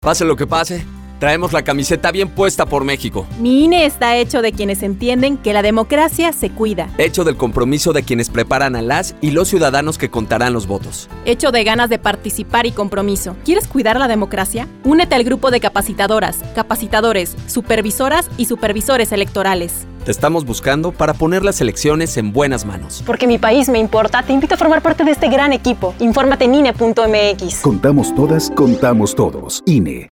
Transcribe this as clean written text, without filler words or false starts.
Pase lo que pase, traemos la camiseta bien puesta por México. Mi INE está hecho de quienes entienden que la democracia se cuida. Hecho del compromiso de quienes preparan a las y los ciudadanos que contarán los votos. Hecho de ganas de participar y compromiso. ¿Quieres cuidar la democracia? Únete al grupo de capacitadoras, capacitadores, supervisoras y supervisores electorales. Te estamos buscando para poner las elecciones en buenas manos. Porque mi país me importa, te invito a formar parte de este gran equipo. Infórmate en INE.mx. Contamos todas, contamos todos. INE.